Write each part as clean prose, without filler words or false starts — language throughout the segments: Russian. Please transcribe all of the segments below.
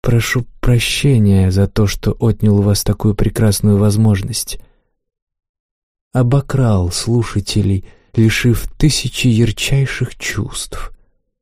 Прошу прощения за то, что отнял у вас такую прекрасную возможность. Обокрал слушателей, лишив тысячи ярчайших чувств.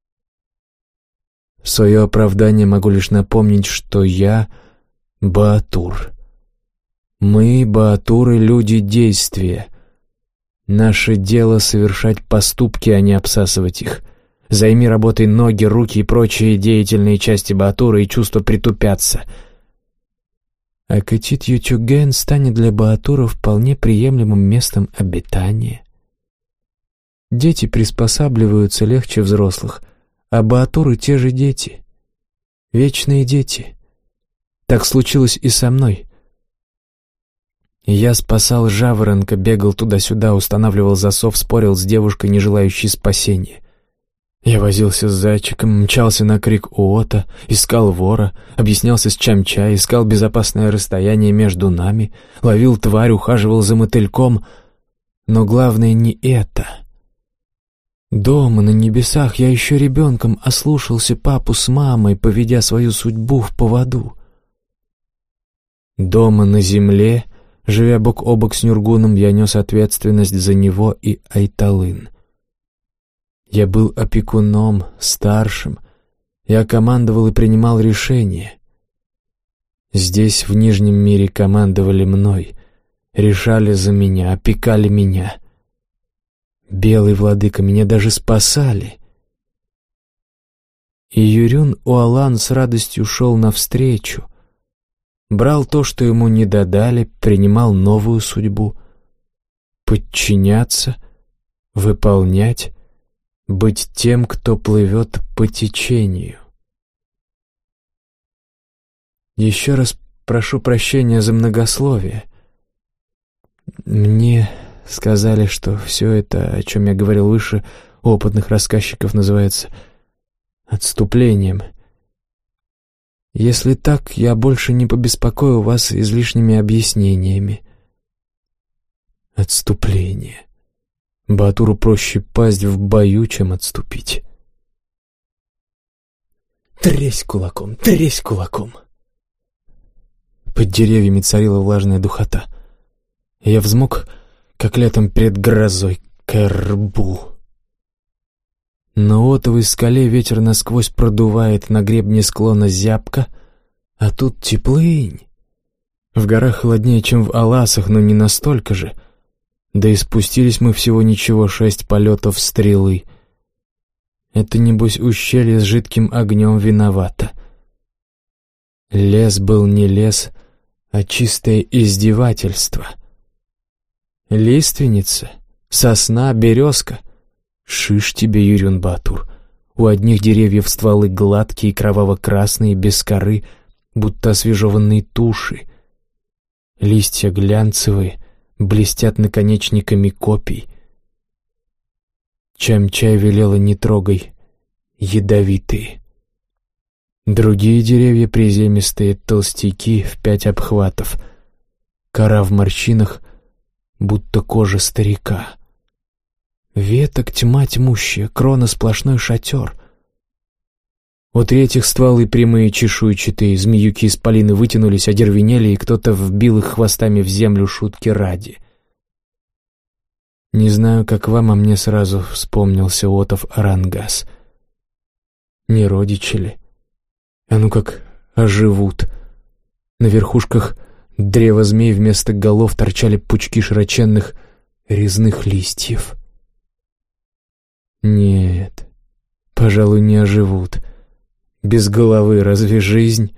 В свое оправдание могу лишь напомнить, что я Баатур. Мы, Баатуры, люди действия. Наше дело — совершать поступки, а не обсасывать их. Займи работой ноги, руки и прочие деятельные части Баатура, и чувства притупятся. А Катит-Ютюген станет для Баатура вполне приемлемым местом обитания. Дети приспосабливаются легче взрослых, а Баатуры — те же дети. Вечные дети. Так случилось и со мной. Я спасал жаворонка, бегал туда-сюда, устанавливал засов, спорил с девушкой, не желающей спасения. Я возился с зайчиком, мчался на крик Уота, искал вора, объяснялся с Чамча, искал безопасное расстояние между нами, ловил тварь, ухаживал за мотыльком. Но главное не это. Дома, на небесах, я еще ребенком ослушался папу с мамой, поведя свою судьбу в поводу. Дома, на земле, живя бок о бок с Нюргуном, я нес ответственность за него и Айталын. Я был опекуном, старшим. Я командовал и принимал решения. Здесь, в Нижнем мире, командовали мной, решали за меня, опекали меня. Белый владыка, меня даже спасали. И Юрюн-Уалан с радостью шел навстречу. Брал то, что ему не додали, принимал новую судьбу. Подчиняться, выполнять, быть тем, кто плывет по течению. Еще раз прошу прощения за многословие. Мне сказали, что все это, о чем я говорил выше, у опытных рассказчиков называется отступлением. Если так, я больше не побеспокою вас излишними объяснениями. Отступление. Баатуру проще пасть в бою, чем отступить. Тресь кулаком, тресь кулаком. Под деревьями царила влажная духота. Я взмок, как летом перед грозой, Кэрбу. На отовой скале ветер насквозь продувает, на гребне склона зябко, а тут теплынь. В горах холоднее, чем в Аласах, но не настолько же. Да и спустились мы всего ничего, 6 полетов стрелы. Это, небось, ущелье с жидким огнем виновато. Лес был не лес, а чистое издевательство. Лиственница, сосна, березка. Шиш тебе, Юрюн-Батур. У одних деревьев стволы гладкие, кроваво-красные, без коры, будто освежеванные туши. Листья глянцевые, блестят наконечниками копий. Чамчай велела: не трогай, ядовитые. Другие деревья приземистые, толстяки, в 5 обхватов. Кора в морщинах, будто кожа старика. Веток тьма тьмущая, крона сплошной шатер. У третьих стволы прямые, чешуйчатые, змеюки-исполины вытянулись, одервенели, и кто-то вбил их хвостами в землю шутки ради. Не знаю, как вам, а мне сразу вспомнился Отов Арангас. Не родичи ли? А ну как оживут. На верхушках древа змей вместо голов торчали пучки широченных резных листьев. Нет, пожалуй, не оживут. Без головы разве жизнь?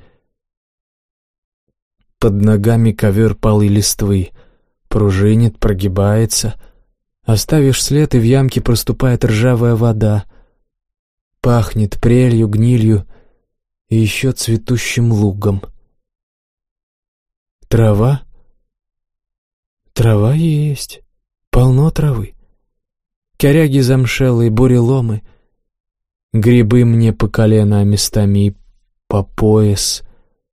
Под ногами ковер палой листвы, пружинит, прогибается. Оставишь след, и в ямке проступает ржавая вода. Пахнет прелью, гнилью и еще цветущим лугом. Трава? Трава есть, полно травы. Коряги замшелые, буреломы. Грибы мне по колено, а местами и по пояс.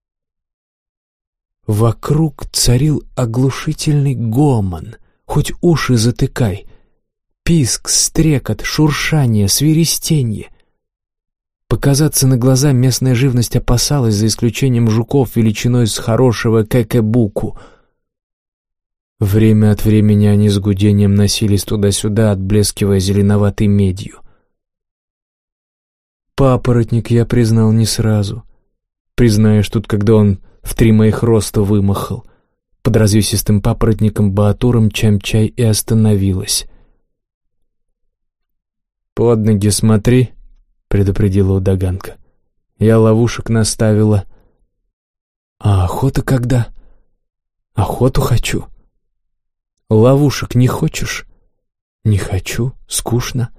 Вокруг царил оглушительный гомон, хоть уши затыкай. Писк, стрекот, шуршание, свиристенье. Показаться на глаза местная живность опасалась, за исключением жуков величиной с хорошего кэкэбуку. Время от времени они с гудением носились туда-сюда, отблескивая зеленоватой медью. Папоротник я признал не сразу. Признаешь тут, когда он в 3 моих роста вымахал. Под развесистым папоротником Баатуром Чамчай и остановилась. «Под ноги смотри», — предупредила удаганка. «Я ловушек наставила». «А охота когда?» «Охоту хочу». «Ловушек не хочешь?» «Не хочу, скучно».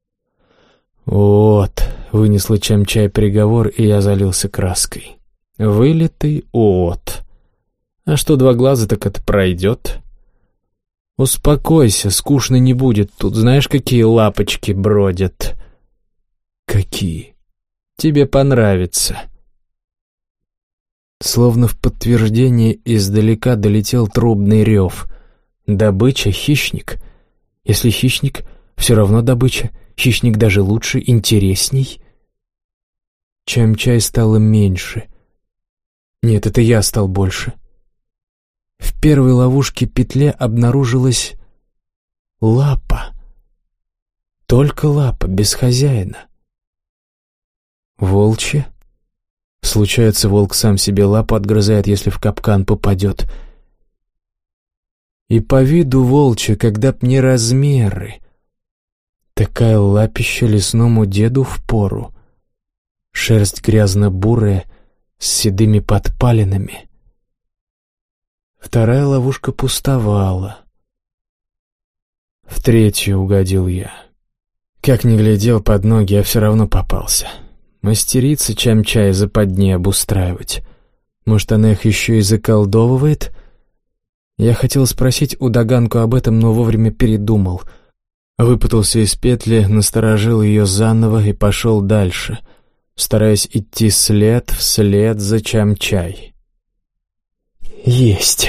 «Вот», — вынесла Чамчай приговор, и я залился краской. «Вылитый от. А что 2 глаза, так это пройдет». «Успокойся, скучно не будет. Тут знаешь, какие лапочки бродят?» «Какие?» «Тебе понравится». Словно в подтверждение издалека долетел трубный рев. «Добыча — хищник. Если хищник, все равно добыча. Хищник даже лучше, интересней». Чамчай стало меньше. Нет, это я стал больше. В первой ловушке-петле обнаружилась лапа. Только лапа, без хозяина. Волчья? Случается, волк сам себе лапу отгрызает, если в капкан попадет. И по виду волчья, когда б не размеры. Такая лапища лесному деду впору. Шерсть грязно-бурая, с седыми подпалинами. Вторая ловушка пустовала. В 3-ю угодил я. Как ни глядел под ноги, я все равно попался. Мастерица Чамчай западни обустраивать. Может, она их еще и заколдовывает? Я хотел спросить удаганку об этом, но вовремя передумал. Выпутался из петли, насторожил ее заново и пошел дальше, стараясь идти след вслед за Чамчай. Есть.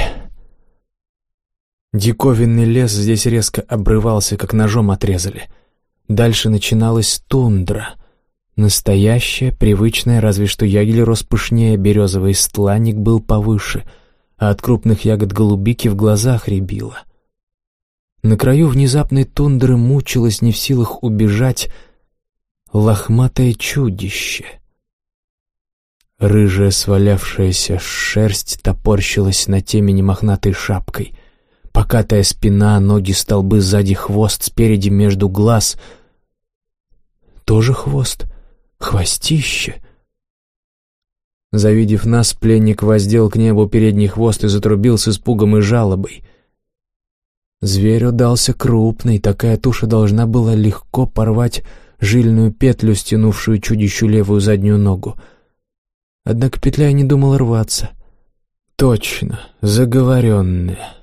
Диковинный лес здесь резко обрывался, как ножом отрезали. Дальше начиналась тундра. Настоящая, привычная, разве что ягель рос пышнее, березовый стланник был повыше, а от крупных ягод голубики в глазах рябило. На краю внезапной тундры мучилось, не в силах убежать, лохматое чудище. Рыжая свалявшаяся шерсть топорщилась на темени мохнатой шапкой. Покатая спина, ноги, столбы, сзади хвост, спереди между глаз. Тоже хвост, хвостище. Завидев нас, пленник воздел к небу передний хвост и затрубил с испугом и жалобой. Зверь удался крупный, такая туша должна была легко порвать жильную петлю, стянувшую чудищу левую заднюю ногу. Однако петля не думала рваться. Точно, заговоренная.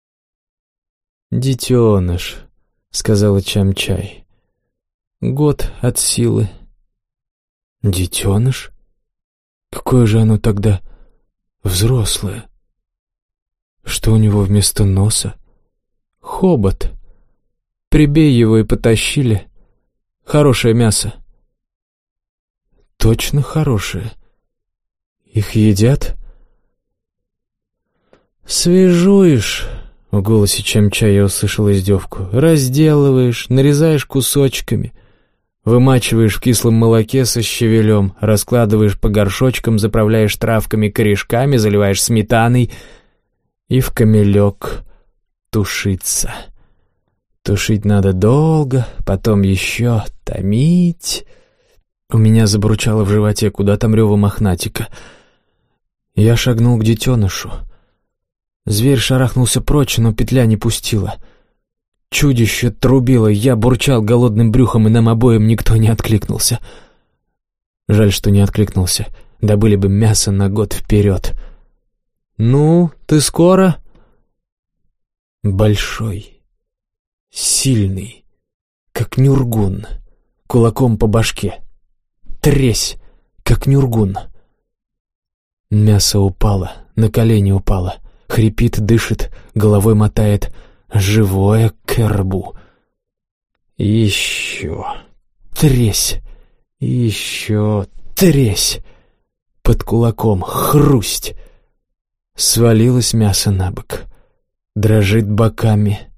«Детеныш», — сказала Чамчай. «Год от силы». «Детеныш? Какое же оно тогда взрослое? Что у него вместо носа?» «Хобот. Прибей его и потащили. Хорошее мясо». «Точно хорошее? Их едят?» «Свежуешь», — в голосе Чамчая я услышал издевку. «Разделываешь, нарезаешь кусочками, вымачиваешь в кислом молоке со щавелем, раскладываешь по горшочкам, заправляешь травками, корешками, заливаешь сметаной и в камелек тушиться. Тушить надо долго, потом еще томить». У меня забурчало в животе, куда там рева мохнатика. Я шагнул к детенышу. Зверь шарахнулся прочь, но петля не пустила. Чудище трубило, я бурчал голодным брюхом, и нам обоим никто не откликнулся. Жаль, что не откликнулся. Добыли бы мясо на год вперед. «Ну, ты скоро?» Большой, сильный, как нюргун, кулаком по башке. Тресь, как нюргун. Мясо упало, на колени упало. Хрипит, дышит, головой мотает. Живое к рбу. Еще. Тресь. И еще тресь. Под кулаком хрусть. Свалилось мясо на бок. Дрожит боками.